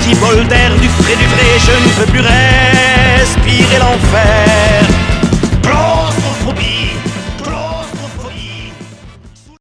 petit bol d'air, du frais, je ne peux plus respirer l'enfer.